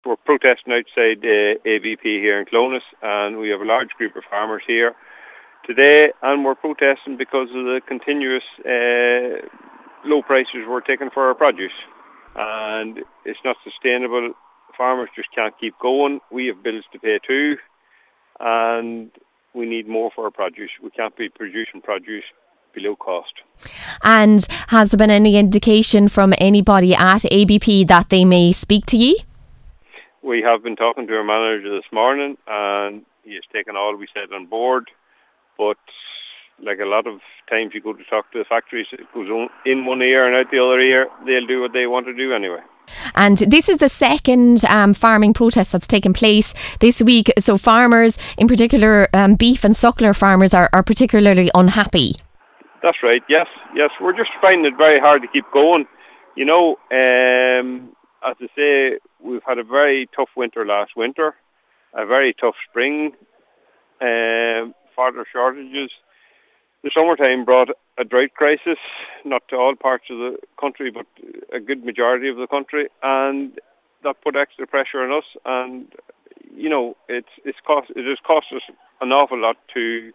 We're protesting outside ABP here in Clones, and we have a large group of farmers here today, and we're protesting because of the continuous low prices we're taking for our produce. And it's not sustainable. Farmers just can't keep going. We have bills to pay too, and we need more for our produce. We can't be producing produce below cost. And has there been any indication from anybody at ABP that they may speak to you? We have been talking to our manager this morning, and he has taken all we said on board. But like a lot of times you go to talk to the factories, it goes in one ear and out the other ear. They'll do what they want to do anyway. And this is the second farming protest that's taken place this week. So farmers, in particular beef and suckler farmers, are particularly unhappy. That's right, yes. We're just finding it very hard to keep going. You know, as I say, we've had a very tough winter last winter, a very tough spring, fodder shortages. The summertime brought a drought crisis, not to all parts of the country, but a good majority of the country, and that put extra pressure on us. And you know, it has cost us an awful lot to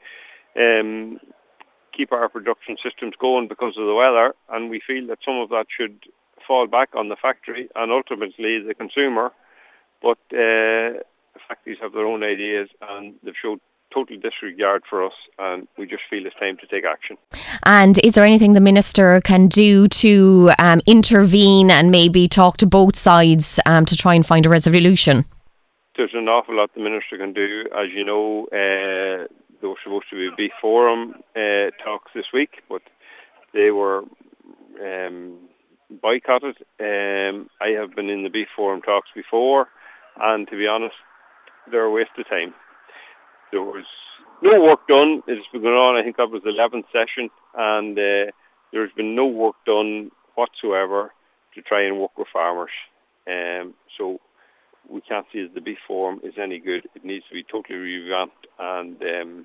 keep our production systems going because of the weather, and we feel that some of that should fall back on the factory and ultimately the consumer. But the factories have their own ideas, and they've showed total disregard for us, and we just feel it's time to take action. And is there anything the Minister can do to intervene and maybe talk to both sides to try and find a resolution? There's an awful lot the Minister can do. As you know, there were supposed to be a beef forum talks this week, but they were boycotted. I have been in the beef forum talks before, and to be honest, they're a waste of time. There was no work done. It's been going on, I think that was the 11th session, and there's been no work done whatsoever to try and work with farmers. So we can't see that the beef forum is any good. It needs to be totally revamped, and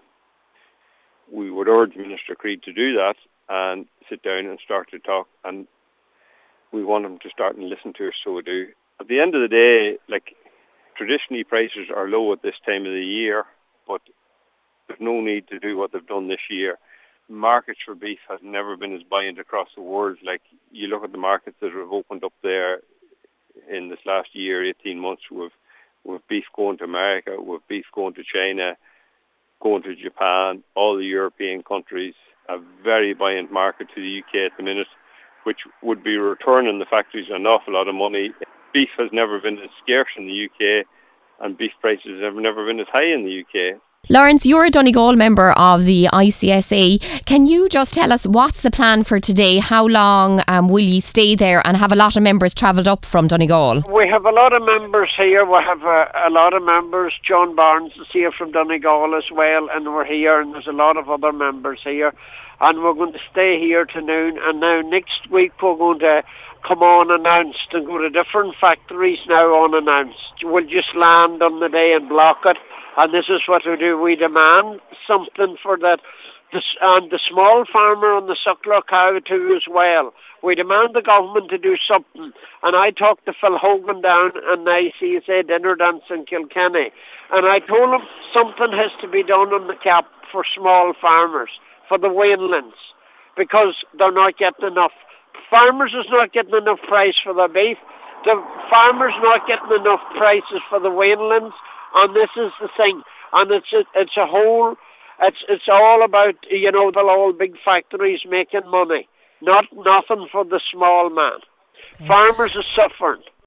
we would urge Minister Creed to do that and sit down and start to talk, and we want him to start and listen to us, so we do. At the end of the day, like, traditionally prices are low at this time of the year, but there's no need to do what they've done this year. Markets for beef has never been as buoyant across the world. Like, you look at the markets that have opened up there in this last year, 18 months, with beef going to America, with beef going to China, going to Japan, all the European countries, a very buoyant market to the UK at the minute, which would be returning the factories an awful lot of money. Beef has never been as scarce in the UK, and beef prices have never been as high in the UK. Lawrence, you're a Donegal member of the ICSA. Can you just tell us what's the plan for today? How long will you stay there, and have a lot of members travelled up from Donegal? We have a lot of members here. We have a lot of members. John Barnes is here from Donegal as well, and we're here, and there's a lot of other members here. And we're going to stay here to noon, and now next week we're going to come unannounced and go to different factories now unannounced. We'll just land on the day and block it, and this is what we do. We demand something for that, and the small farmer and the suckler cow too as well. We demand the government to do something. And I talked to Phil Hogan down in the ICSA dinner dance in Kilkenny, and I told him something has to be done on the cap for small farmers, for the weanlings, because they're not getting enough. Farmers is not getting enough price for their beef. The farmers not getting enough prices for the weanlings, and this is the thing. And it's all about, you know, the all big factories making money, nothing for the small man. Okay. Farmers are suffering.